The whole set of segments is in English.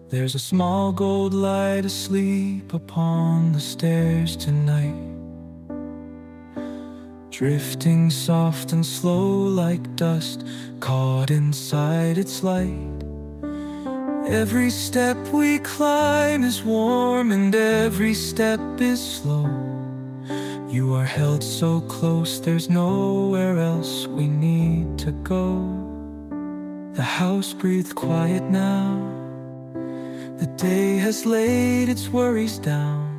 There's a small gold light asleep upon the stairs tonight, drifting soft and slow like dust caught inside its light. Every step we climb is warm and every step is slow. You are held so close, there's nowhere else we need to go. The house breathes quiet now. The day has laid its worries down.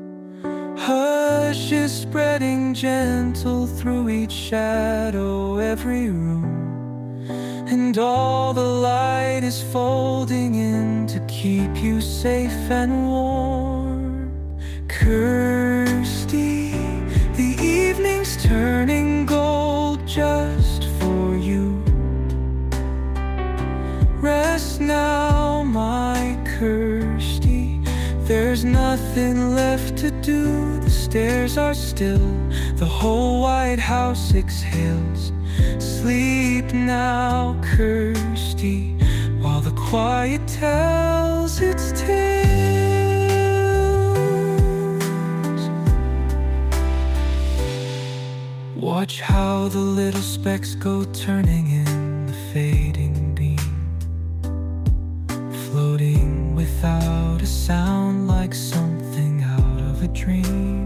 Hush is spreading gentle through each shadow, every room, and all the light is folding in to keep you safe and warm. Kirsty, the evening's turning gold just for you. Rest now, my Kirsty, there's nothing left to do. The stairs are still, the whole white house exhales. Sleep now, Kirsty, while the quiet tells its tales. Watch how the little specks go turning in the fading beam, floating without a sound like something out of a dream.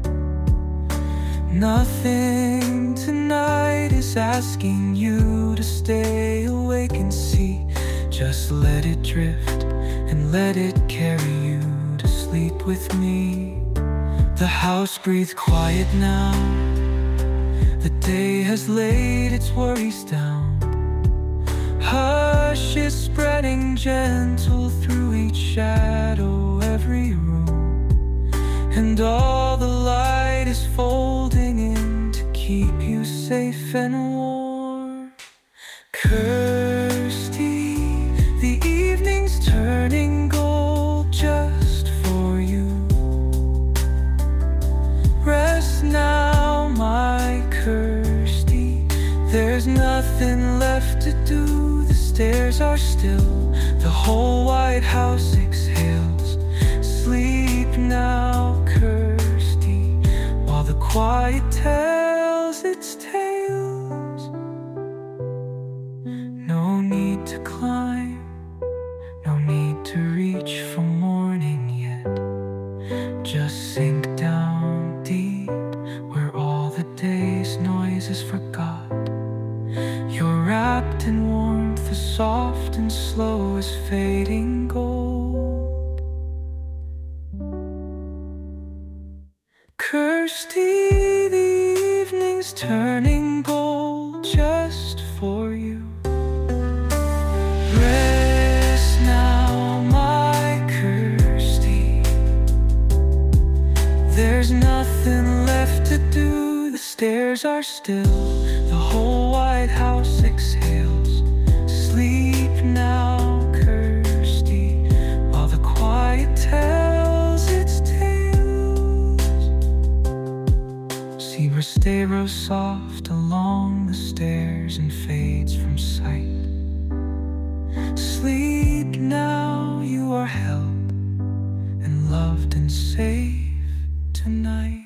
Nothing tonight is asking you to stay awake and see. Just let it drift and let it carry you to sleep with me. The house breathes quiet now. The day has laid its worries down. Hush is spreading gentle through each shadow, every room, and all the light is folding in to keep you safe and warm. Kirsty, the evening's turning gold just for you. Rest now, my Kirsty, there's nothing left to do. The stairs are still, the whole white house exhales. Sleep now, Kirsty, while the quiet tells its tales. No need to climb, no need to reach for morning yet. Just sink down deep where all the day's noise is forgot. You're wrapped in warmth as soft and slow as fading gold. Kirsty, the evening's turning gold just for you. Rest now, my Kirsty, there's nothing left to do. The stairs are still, the whole white house exhales. Sleep now, Kirsty, while the quiet tells its tales. Zebra stay rows soft along the stairs and fades from sight. Sleep now, you are held and loved and safe tonight.